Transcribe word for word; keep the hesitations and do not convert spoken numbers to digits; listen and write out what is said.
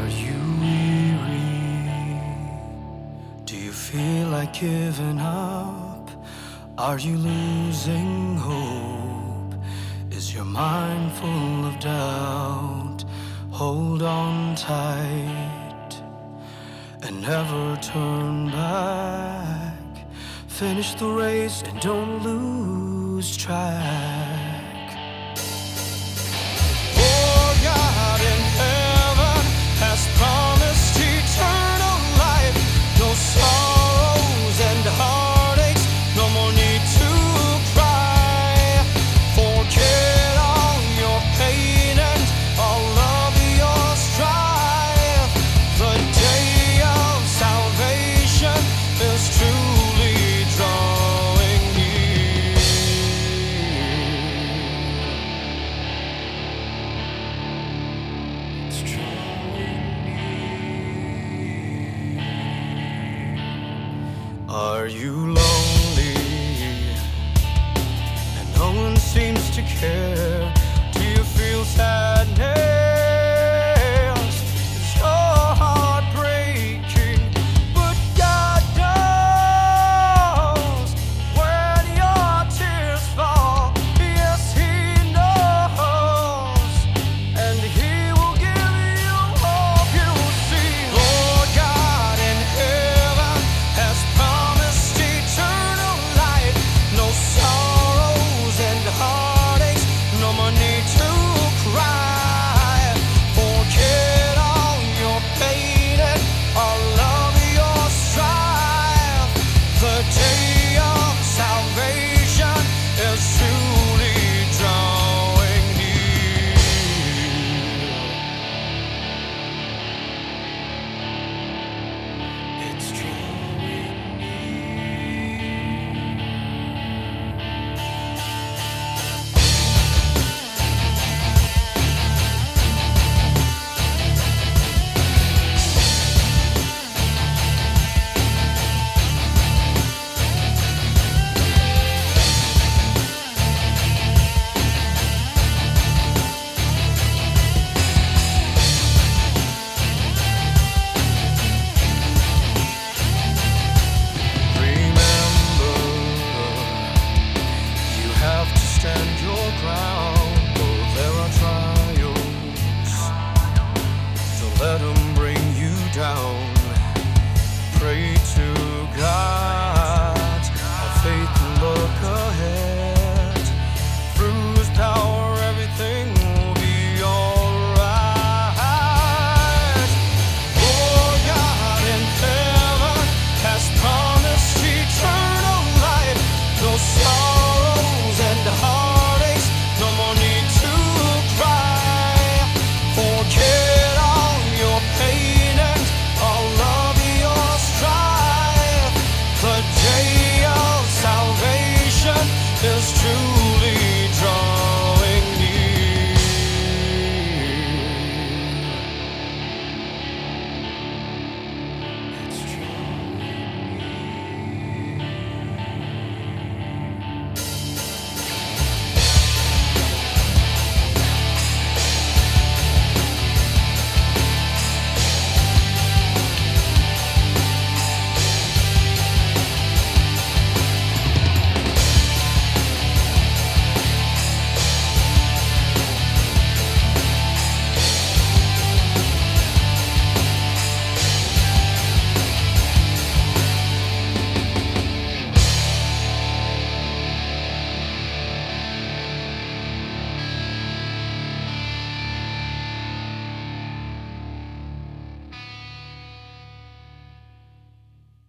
Are you weary? Do you feel like giving up? Are you losing hope? Is your mind full of doubt? Hold on tight and never turn back. Finish the race and don't lose track. Promised eternal life, no sorrows and heartaches, no more need to cry. Forget all your pain and all of your strife. The day of salvation is truly drawing near. It's true. Are you lost?